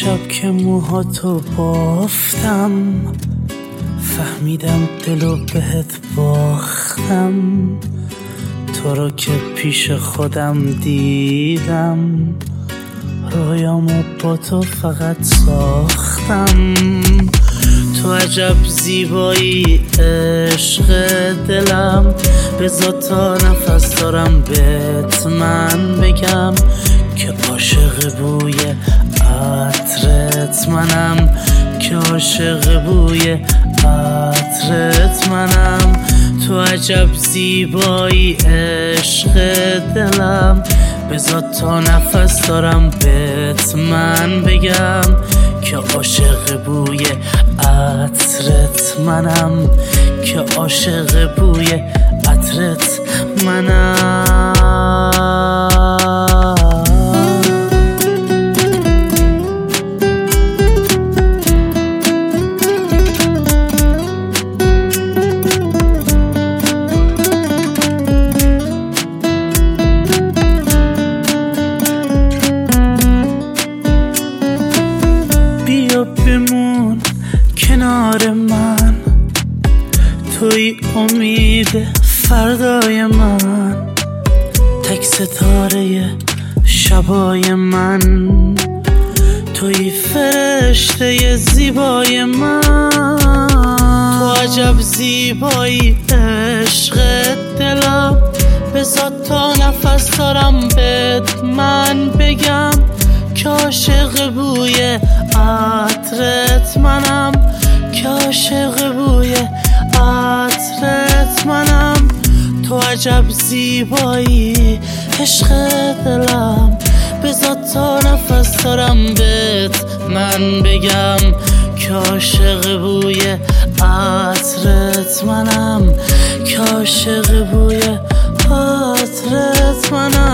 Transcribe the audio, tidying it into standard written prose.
شب که موهاتو بافتم فهمیدم دلو بهت باختم، تو رو که پیش خودم دیدم رویامو با تو فقط ساختم. تو عجب زیبایی عشق دلم، بذار تا نفس دارم بهت من بگم که عاشق بوی عطرت منم، که عاشق بوی عطرت منم. تو عجب زیبایی عشق دلم، بذار تا نفس دارم بهت من بگم که عاشق بوی عطرت منم، که عاشق بوی عطرت منم. بیا بمون کنار من، توی امید فردای من، تک ستاره شبای من، توی فرشته زیبای من. تو عجب زیبایی عشق دلم، بذار تا نفس دارم بهت من بگم که عاشق بوی عطرت منم، که عاشق بوی عطرت منم. تو عجب زیبایی عشق دلم، بذار تا نفس دارم بهت من بگم که عاشق بوی عطرت منم، که عاشق بوی عطرت منم.